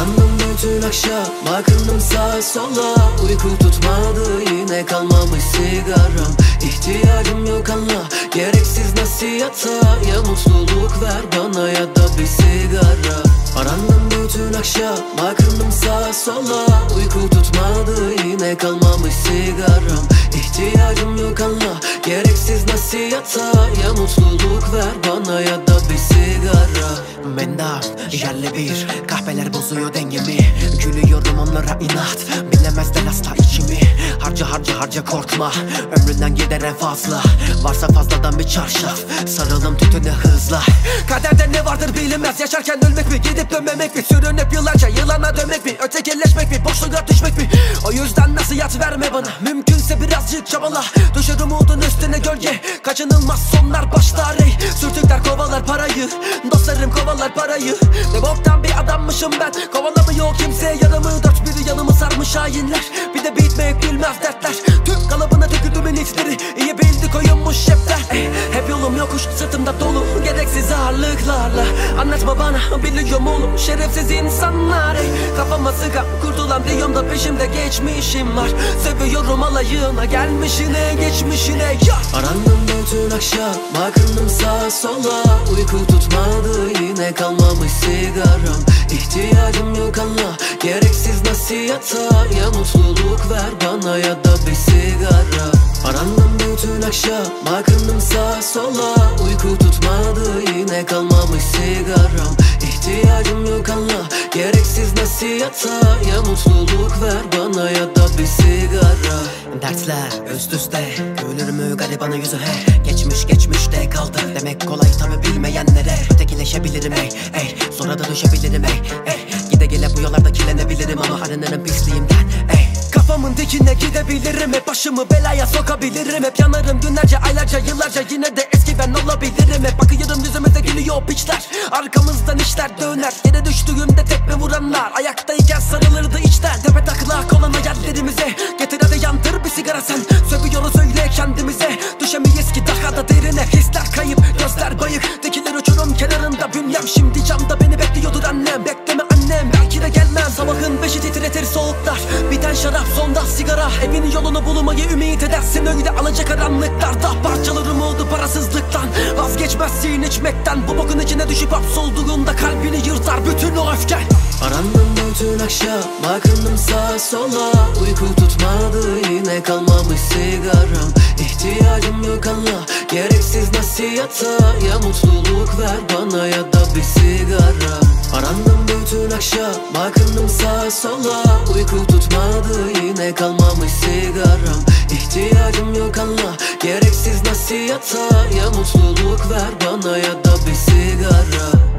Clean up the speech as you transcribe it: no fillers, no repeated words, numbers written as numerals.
Arandım bütün akşam, bakındım sağa sola. Uyku tutmadı, yine kalmamış sigaram. İhtiyacım yok anla, gereksiz nasihata. Ya mutluluk ver bana ya da bir sigara. Arandım bütün akşam, bakındım sağa sola. Uyku tutmadı, yine kalmamış sigaram. İhtiyacım yok anla, gereksiz nasihata. Ya mutluluk ver bana ya da bir sigara. Mendar, yerle bir, kahveler bozuyor dengemi. Gülüyorum onlara inat, bilemezler asla içimi. Harca harca harca korkma, ömründen gider en fazla. Varsa fazladan bir çarşaf, sarılım tütüne hızla. Kaderde ne vardır bilinmez, yaşarken ölmek mi, gidip dönmemek mi? Sürünüp yıllarca yılana dönmek mi, ötekileşmek mi, boşluğa düşmek mi? O yüzden nasihat verme bana, mümkünse birazcık çabala. Düşer umudun üstüne gölge, kaçınılmaz sonlar başlar ey. Sürtükler kovalar parayı, dostlarım kovalar parayı. Ne boktan bir adammışım ben, kovalamıyor kimse yanımı. Dört biri yanımı sarmış hainler, bir de bitmek bilmez dertler. Tüm kalıbına tükürdümün içleri, iyi bildi koyunmuş şefler. Hep yolum yokuş, sırtımda dolu gereksiz ağırlıklarla. Anlatma bana, biliyorum oğlum şerefsiz insanlar ey. Kafama sıkan kurtulan diyomda peşimde geçmişim var. Seviyorum alayına, gelmişine geçmişine ya. Arandım bütün akşam, bakındım sağa sola. Uyku tutmadı, yine kalmamış sigaram. İhtiyacım yok anla, gereksiz nasihata. Ya mutluluk ver bana ya da bir sigara. Arandım bütün akşam, bakındım sağa sola. Uyku tutmadı, yine kalmamış sigaram. İhtiyacım yok anla, gereksiz nasihata. Ya mutluluk ver bana ya da bir sigara. Dertler üst üste, gülür mü garibanın yüzü he. Geçmiş geçmişte kaldı demek kolay tabi bilmeyenlere. Ötekileşebilirim ey ey, sonra da düşebilirim ey ey. Gide gele bu yollarda kirlenebilirim ama arınırım pisliğimden ey. Kafamın dikine gidebilirim, hep başımı belaya sokabilirim. Hep yanarım günlerce, aylarca, yıllarca, yine de eski ben olabilirim. Hep bakıyorum yüzümüze gülüyor piçler, arkamızdan işler döner. Yere düştüğümde tekme vuranlar, ayaktayken sarılırdı içten. Tepe taklak olan hayallerimize, getir hadi yandır bir sigara sen. Sövüyoruz öyle kendimize, düşemeyiz ki daha da derine. Hisler kayıp, gözler bayık, dikilir uçurum kenarında. Bünyem şimdi camda beni bekliyordur annem. Bekleme annem, belki de gelmem. Sabahın beşi titretir soğuklar, biten şarap sonda sigara. Evin yolunu bulmayı ümit edersin öyle alacakaranlıklarda. Parçalar umudu parasızlıktan, vazgeçmezsin içmekten. Bu bokun içine düşüp hapsolduğunda kalbini yırtar bütün o öfken. Arandım bütün akşam, bakındım sağa sola. Uyku tutmadı, yine kalmamış sigaram. İhtiyacım yok anla, gereksiz nasihata. Ya mutluluk ver bana ya da bir sigara. Arandım bütün akşam, bakındım sağa sola. Uyku tutmadı, yine kalmamış sigaram. İhtiyacım yok anla, gereksiz nasihata. Ya mutluluk ver bana ya da bir sigara.